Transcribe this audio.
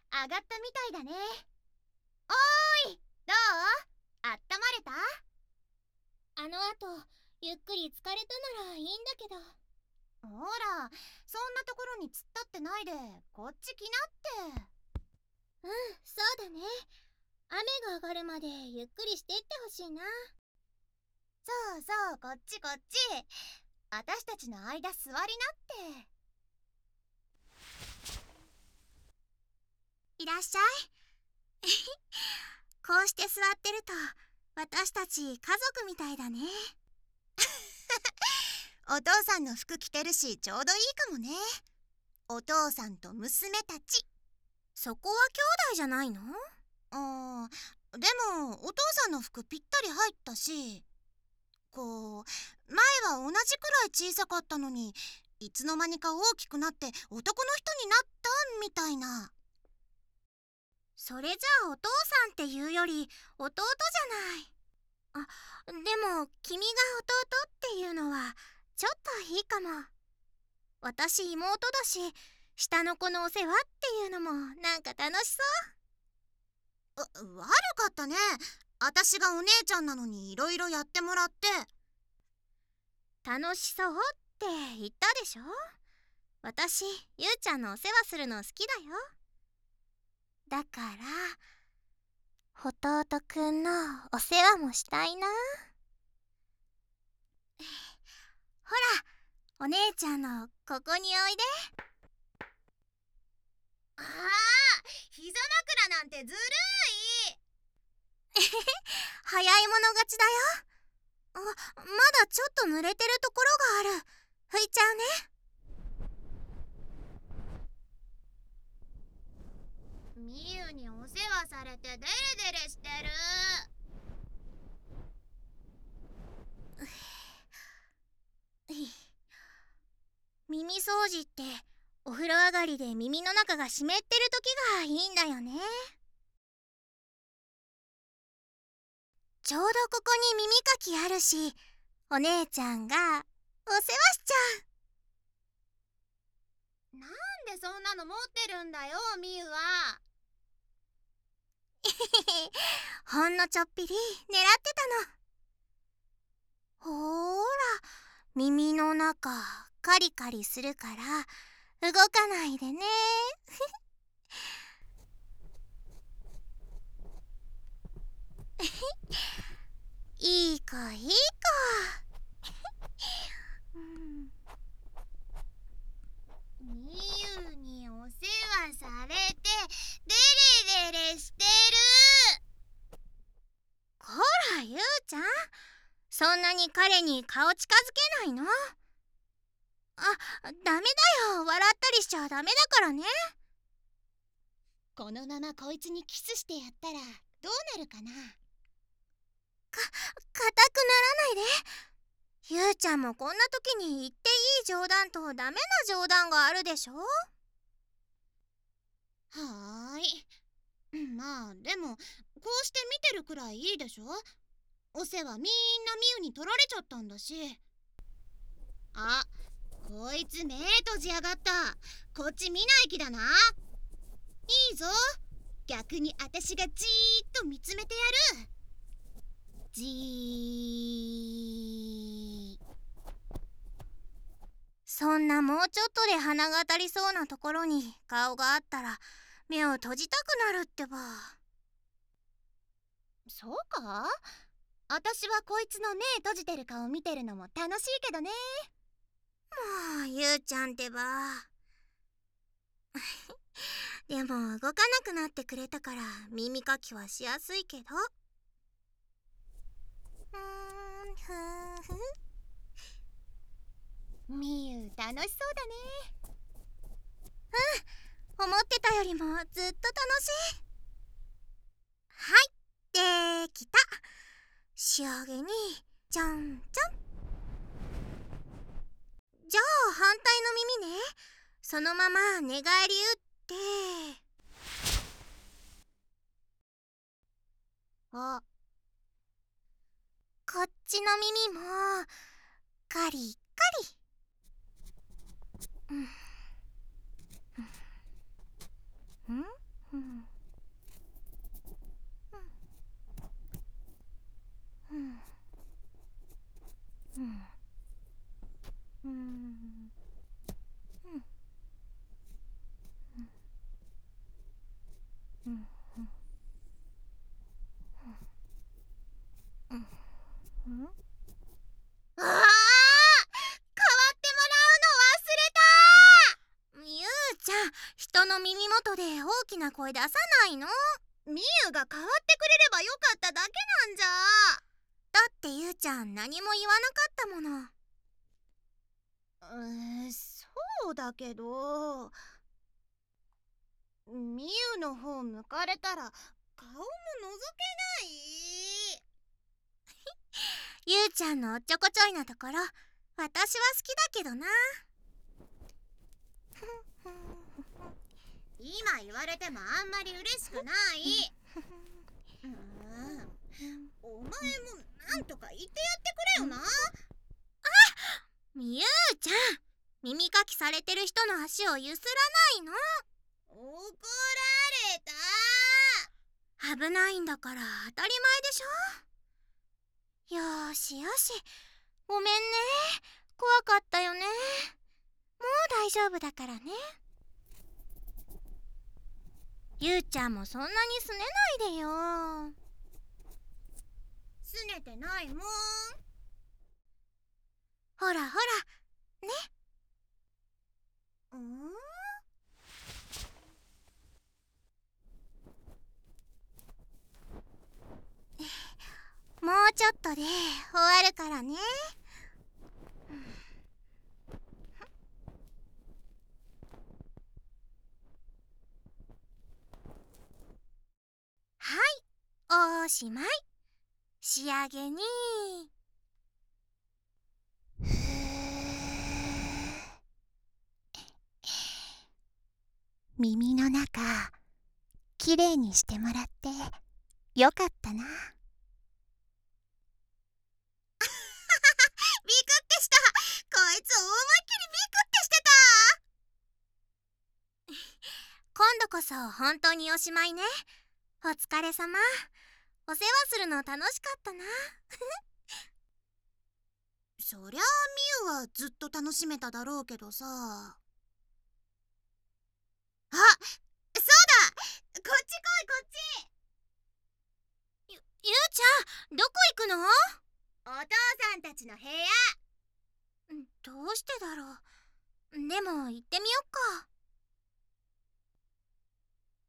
上がったみたいだね。おーい、どう？あったまれた？ あの後、ゆっくり疲れたならいいんだけど。 ほら、そんなところに突っ立ってないで、こっち来なって。 そうだね。雨が上がるまでゆっくりしてってほしいな。 そうそう、こっちこっち。私たちの間座りなって。 いらっしゃい。こうして座ってると私たち家族みたいだね。 お父さんの服着てるし、ちょうどいいかもね。お父さんと娘たち。 そこは兄弟じゃないの？ でもお父さんの服ぴったり入ったし、こう前は同じくらい小さかったのに、いつの間にか大きくなって男の人になったみたいな。 それじゃあお父さんっていうより弟じゃない。でも君が弟っていうのはちょっといいかも。私妹だし、下の子のお世話っていうのもなんか楽しそう。 悪かったね。私がお姉ちゃんなのにいろいろやってもらって。 楽しそうって言ったでしょ。私、ゆうちゃんのお世話するの好きだよ。だから弟くんのお世話もしたいな。ほら、お姉ちゃんのここにおいで。 膝枕なんてずるい。 早い者勝ちだよ。まだちょっと濡れてるところがある。拭いちゃうね。 みゆにお世話されてデレデレしてる。 耳掃除ってお風呂上がりで耳の中が湿ってる時がいいんだよね。ちょうどここに耳かきあるし、お姉ちゃんがお世話しちゃなんでそんなの持ってるんだよ、みゆは。 う。ほんのちょっぴり狙ってたの。ほーら、耳の中カリカリするから動かないでね。いい子いい子。 みゆにお世話されてデレデレしてる。 こらゆうちゃん、そんなに彼に顔近づけないの？ダメだよ、笑ったりしちゃダメだからね。 このままこいつにキスしてやったらどうなるかな。 硬くならないで。ゆうちゃんもこんな時に言っていい冗談とダメな冗談があるでしょ。 はーい。まあでもこうして見てるくらいいいでしょ。お世話みんなみゆに取られちゃったんだし。あ、こいつ目閉じやがった。こっち見ない気だな。いいぞ、逆に私がじーっと見つめてやる。じー。 そんなもうちょっとで鼻が当たりそうなところに顔があったら目を閉じたくなるってば。 そうか？私はこいつの目閉じてる顔見てるのも楽しいけどね。 もうゆうちゃんってば。でも動かなくなってくれたから耳かきはしやすいけど。 みゆ楽しそうだね。 思ってたよりもずっと楽しい。はい、できた。仕上げにじゃんじゃん。じゃあ反対の耳ね。そのまま寝返り打って。こっちの耳もカリカリ。 人の耳元で大きな声出さないの。 みゆが変わってくれればよかっただけなんじゃ。 だってゆうちゃん何も言わなかったもの。 そうだけど、みゆの方向かれたら顔も覗けない。 ゆうちゃんのおっちょこちょいなところ、私は好きだけどな。 今言われてもあんまり嬉しくない。お前もなんとか言ってやってくれよな。 みゆうちゃん、耳かきされてる人の足をゆすらないの。 怒られた。 危ないんだから当たり前でしょ。よーしよし、ごめんね、怖かったよね。もう大丈夫だからね。ゆうちゃんもそんなにすねないでよ。 すねてないもん。 ほらほらね。もうちょっとで終わるからね。はい、おしまい。仕上げに耳の中きれいにしてもらってよかったな。ビクってした。こいつ大まっきりビクってしてた。 今度こそ本当におしまいね。お疲れ様。お世話するの楽しかったな。 そりゃあみゆはずっと楽しめただろうけどさ。あ、そうだ、こっち来いこっち。 ゆうちゃん、どこ行くの？ お父さんたちの部屋。 どうしてだろう。でも行ってみよっか。